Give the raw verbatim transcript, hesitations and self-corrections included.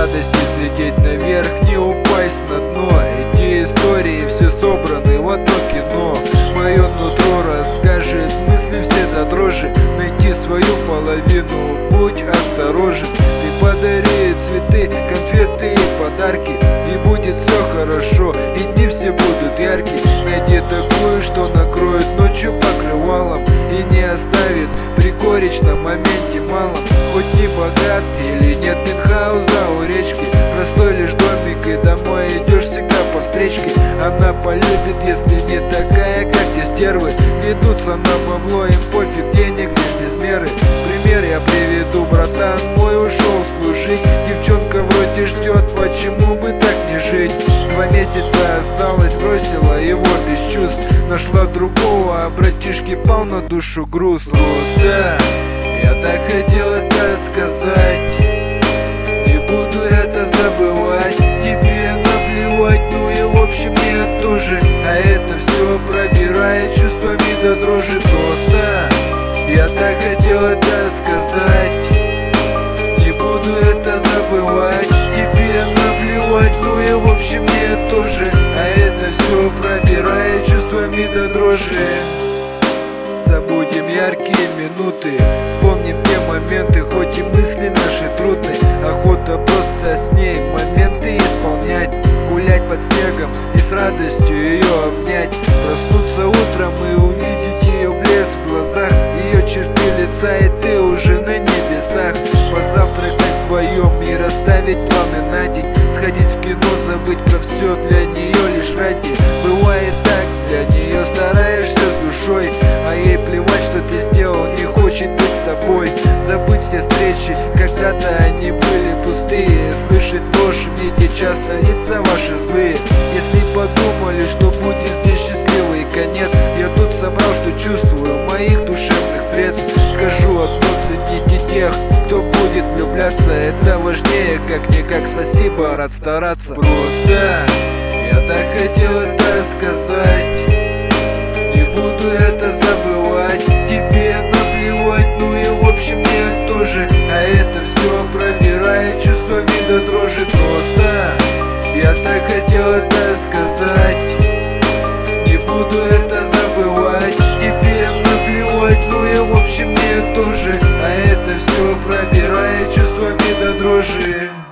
радости взлететь наверх, не упасть на дно. Эти истории все собраны в одно кино. Мое нутро расскажет мысли все до дрожи. Найти свою половину, будь осторожен. Ты подари цветы, конфеты и подарки, и будет все хорошо, и дни все будут яркие. Найди такую, что накроет ночью покрывалом и не оставит при горечном моменте малом. Хоть не богат или нет пентхауза у речки, простой лишь домик, и домой идешь всегда по встречке. Она полюбит, если не такая, как те стервы. Ведутся на бабло, им пофиг, денег лишь без меры. Пример я приведу, братан мой ушел служить. Девчонка вроде ждет, почему бы так не жить? Два месяца осталось, бросила его без чувств. Нашла другого, а братишке пал на душу груз. Просто я так хотел это сказать, не буду это забывать. Тебе наплевать, ну и в общем мне тоже. А это все пробирает чувствами до дрожи. Просто я так хотел это сказать, не буду это забывать. Тебе наплевать, ну и в общем мне тоже. А это все пробирает чувствами до дрожи. Забудем яркие минуты, вспомним те моменты, хоть и мысли наши трудные. Охота просто с ней моменты исполнять, гулять под снегом и с радостью ее обнять. Проснуться утром и увидеть ее блеск в глазах, ее черты лица, и ты уже на небесах. Позавтракать вдвоем и расставить планы на день, сходить в кино, забыть про все для нее лишь ради. Бывает так, для нее стараешься с душой, а ей плевать, что ты сделал, не хочет быть с тобой. Забыть все встречи, когда-то они были пустые. Слышать ложь, видеть часто лица ваши злые. Если подумали, что будет здесь счастливый конец, я тут собрал, что чувствую, моих душевных средств. Скажу одно: цените тех, кто будет влюбляться. Это важнее, как-никак, спасибо, рад стараться. Просто я так хотел это сказать, не буду это забывать. Тебе наплевать, ну и в общем мне тоже. А это все пробирает чувствами до дрожи. Просто я так хотел это сказать, не буду это забывать. Тебе наплевать, ну и в общем мне тоже. А это все пробирает чувствами до дрожи.